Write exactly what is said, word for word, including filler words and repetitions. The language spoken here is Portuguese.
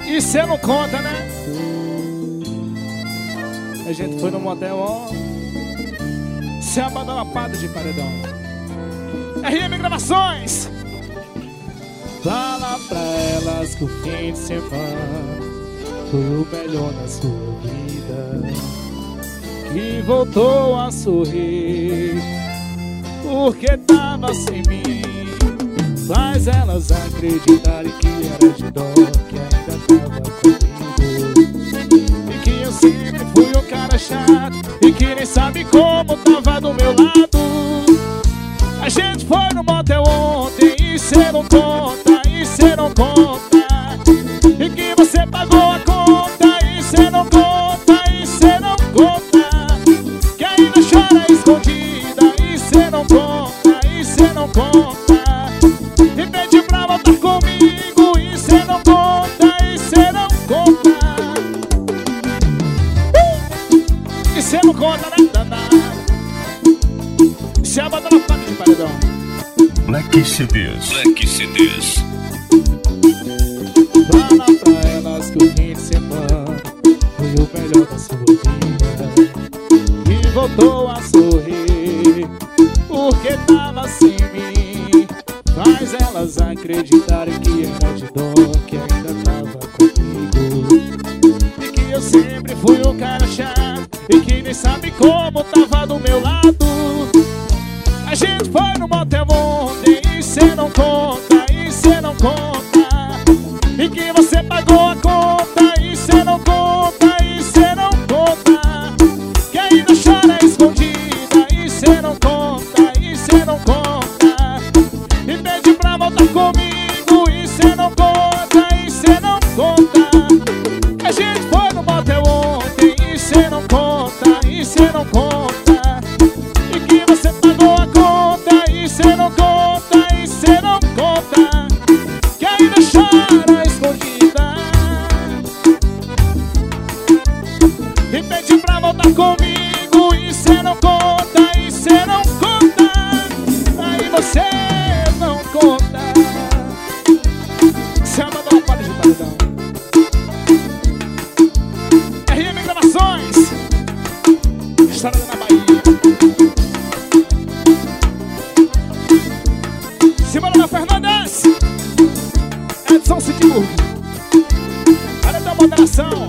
E cê não conta, né? A gente foi no motel, ó. Cê abandona a pata de paredão. R M Gravações. Fala pra elas que o fim de semana foi o melhor da sua vida, que voltou a sorrir porque tava sem mim. Faz elas acreditarem que era de dó, que ainda tava comigo, e que eu sempre fui um cara chato e que nem sabe como tava do meu lado. A gente foi no motel ontem e cê não conta, e cê não conta, e que você pagou a conta e cê não conta, e cê não conta, que ainda chora escondida e cê não conta, e cê não conta, e pede pra voltar comigo e cê não conta, e cê não conta, uh! E cê não conta, né? Se abandona a parte de paredão. Black C Ds. Black C Ds. Fala pra elas que o fim de semana foi o melhor da sua vida, e voltou a sorrir porque tava sem mim. Faz elas acreditarem que era de dó, que ainda tava comigo, e que eu sempre fui um cara chato e que nem sabe como tava do meu lado. A gente foi no motel ontem e cê não conta, e cê não conta, e que você pagou a conta e cê não conta, e cê não conta, que ainda chora escondida e cê não conta, e cê não conta, e pede pra voltar comigo e cê não conta, e cê não conta, que a gente foi no motel ontem e cê não conta, e cê não conta, e que você pagou a conta e cê não conta, e cê não conta, que ainda chora escondida e pede pra voltar comigo e cê não conta, e cê não conta, aí você não conta. Cê abandona a parte de paredão. R M Gravações, Estrada na Bahia. Simona Fernandes, Edson Citigurgo, Paredão Moderação.